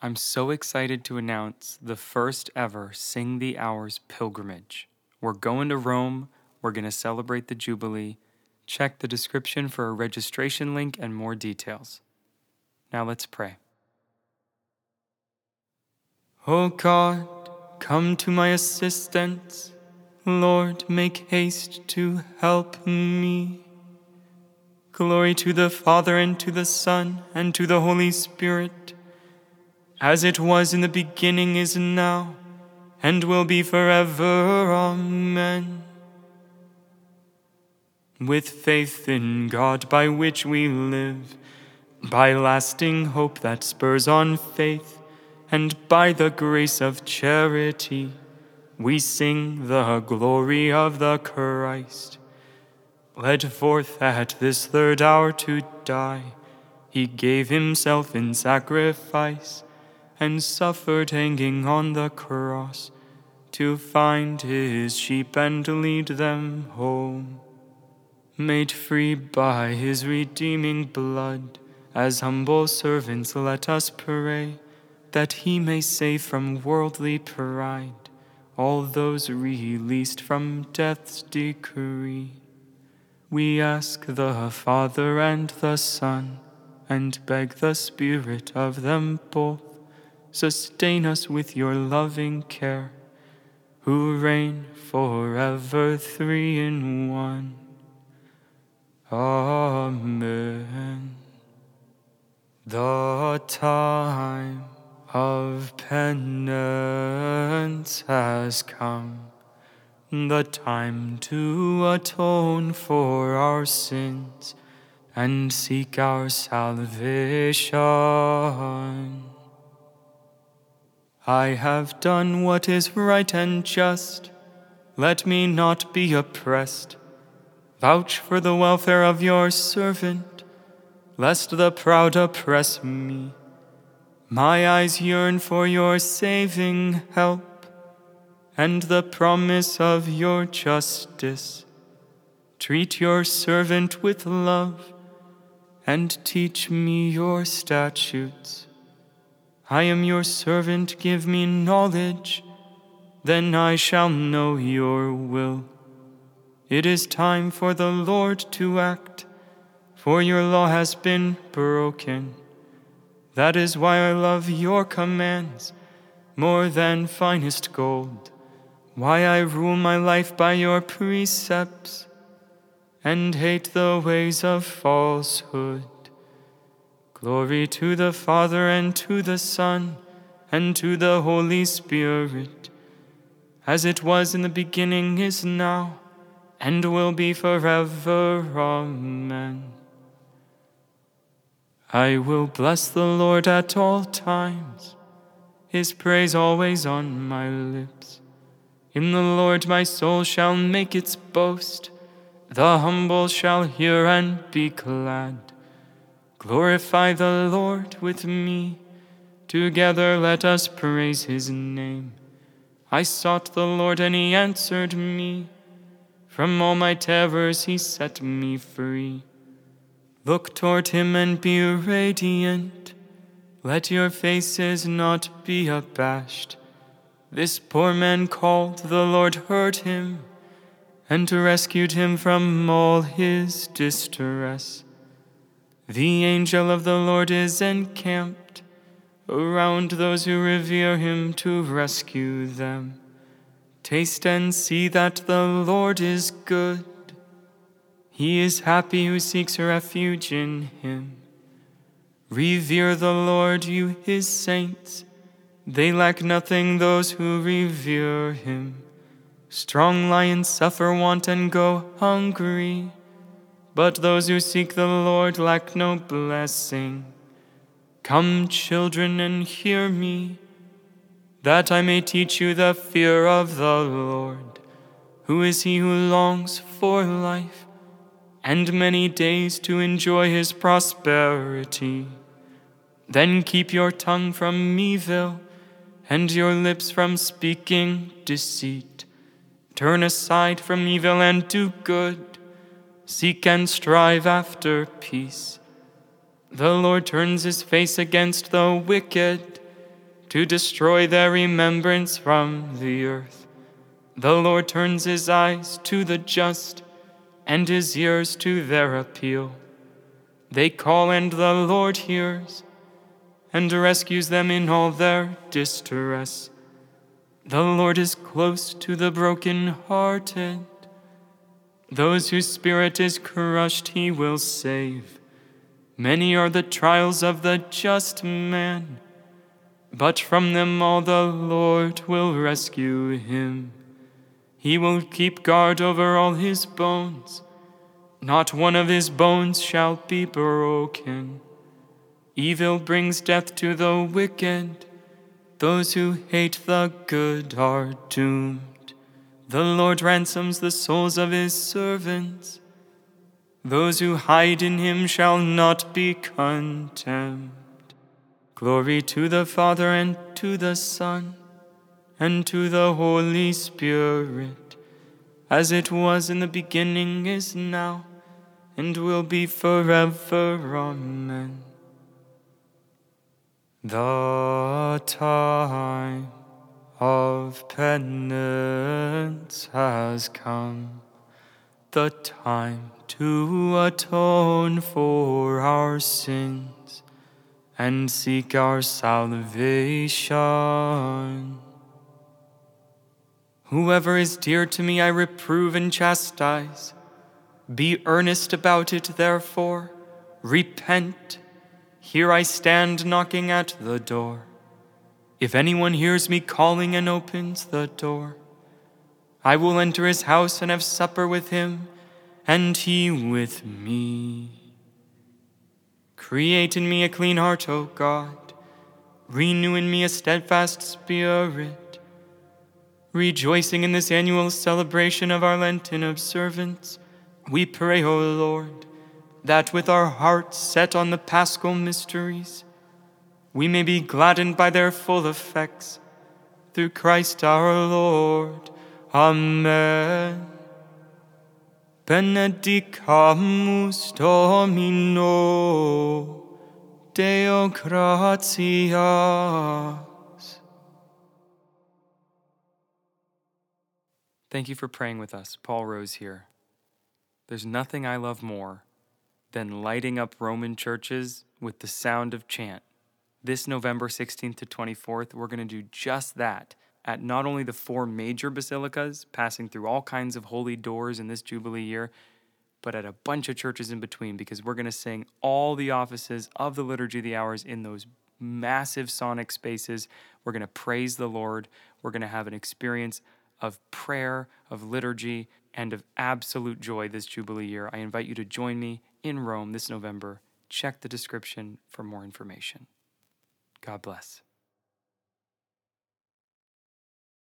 I'm so excited to announce the first ever Sing the Hours pilgrimage. We're going to Rome. We're going to celebrate the Jubilee. Check the description for a registration link and more details. Now let's pray. O God, come to my assistance. Lord, make haste to help me. Glory to the Father, and to the Son, and to the Holy Spirit, as it was in the beginning, is now, and will be forever. Amen. With faith in God, by which we live, by lasting hope that spurs on faith, and by the grace of charity, we sing the glory of the Christ. Led forth at this third hour to die, he gave himself in sacrifice, and suffered hanging on the cross, to find his sheep and lead them home. Made free by his redeeming blood, as humble servants let us pray, that he may save from worldly pride all those released from death's decree. We ask the Father and the Son, and beg the Spirit of them both, sustain us with your loving care, who reign forever, three in one. Amen. The time of penance has come, the time to atone for our sins and seek our salvation. I have done what is right and just. Let me not be oppressed. Vouch for the welfare of your servant, lest the proud oppress me. My eyes yearn for your saving help, and the promise of your justice. Treat your servant with love, and teach me your statutes. I am your servant, give me knowledge, then I shall know your will. It is time for the Lord to act, for your law has been broken. That is why I love your commands more than finest gold, why I rule my life by your precepts and hate the ways of falsehood. Glory to the Father, and to the Son, and to the Holy Spirit, as it was in the beginning, is now, and will be forever. Amen. I will bless the Lord at all times, his praise always on my lips. In the Lord my soul shall make its boast, the humble shall hear and be glad. Glorify the Lord with me, together let us praise his name. I sought the Lord, and he answered me. From all my terrors he set me free. Look toward him and be radiant. Let your faces not be abashed. This poor man called, the Lord heard him, and rescued him from all his distress. The angel of the Lord is encamped around those who revere him, to rescue them. Taste and see that the Lord is good. He is happy who seeks refuge in him. Revere the Lord, you his saints. They lack nothing, those who revere him. Strong lions suffer want and go hungry, but those who seek the Lord lack no blessing. Come, children, and hear me, that I may teach you the fear of the Lord. Who is he who longs for life, and many days to enjoy his prosperity? Then keep your tongue from evil, and your lips from speaking deceit. Turn aside from evil and do good. Seek and strive after peace. The Lord turns his face against the wicked, to destroy their remembrance from the earth. The Lord turns his eyes to the just, and his ears to their appeal. They call, and the Lord hears, and rescues them in all their distress. The Lord is close to the brokenhearted. Those whose spirit is crushed he will save. Many are the trials of the just man, but from them all the Lord will rescue him. He will keep guard over all his bones. Not one of his bones shall be broken. Evil brings death to the wicked. Those who hate the good are doomed. The Lord ransoms the souls of his servants. Those who hide in him shall not be condemned. Glory to the Father, and to the Son, and to the Holy Spirit, as it was in the beginning, is now, and will be forever. Amen. The time of penance has come, the time to atone for our sins and seek our salvation. Whoever is dear to me I reprove and chastise. Be earnest about it, therefore. Repent. Here I stand knocking at the door. If anyone hears me calling and opens the door, I will enter his house and have supper with him, and he with me. Create in me a clean heart, O God. Renew in me a steadfast spirit. Rejoicing in this annual celebration of our Lenten observance, we pray, O Lord, that with our hearts set on the Paschal mysteries, we may be gladdened by their full effects. Through Christ our Lord. Amen. Benedicamus Domino, Deo gratias. Thank you for praying with us. Paul Rose here. There's nothing I love more than lighting up Roman churches with the sound of chant. This November 16th to 24th, we're going to do just that at not only the 4 major basilicas, passing through all kinds of holy doors in this Jubilee year, but at a bunch of churches in between, because we're going to sing all the offices of the Liturgy of the Hours in those massive sonic spaces. We're going to praise the Lord. We're going to have an experience of prayer, of liturgy, and of absolute joy this Jubilee year. I invite you to join me in Rome this November. Check the description for more information. God bless.